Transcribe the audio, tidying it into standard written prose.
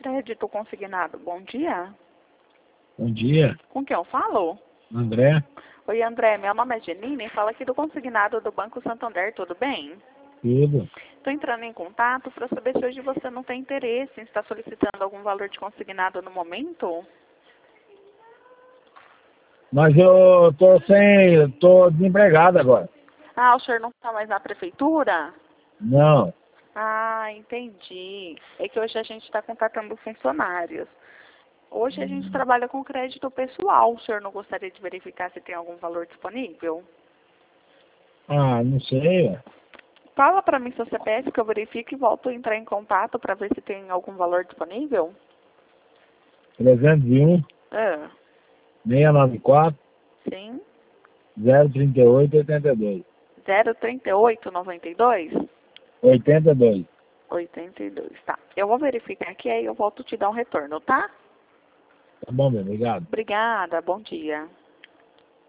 Crédito consignado, bom dia. Bom dia, Com quem eu falo? André. Oi, André, meu nome é Janine, fala aqui do consignado do Banco Santander, tudo bem? Tudo. Estou entrando em contato para saber se hoje você não tem interesse em estar solicitando algum valor de consignado no momento. Mas eu tô desempregado agora. Ah, o senhor não está mais na prefeitura? Não. Ah, entendi. É que hoje a gente está contratando funcionários. Hoje a gente trabalha com crédito pessoal. O senhor não gostaria de verificar se tem algum valor disponível? Ah, não sei, ué. Fala para mim seu CPF que eu verifico e volto a entrar em contato para ver se tem algum valor disponível. 301 Ah, 694 sim. 038 82. 03892? 82. 82, tá. Eu vou verificar aqui, aí eu volto te dar um retorno, tá? Tá bom, meu, obrigado. Obrigada, bom dia.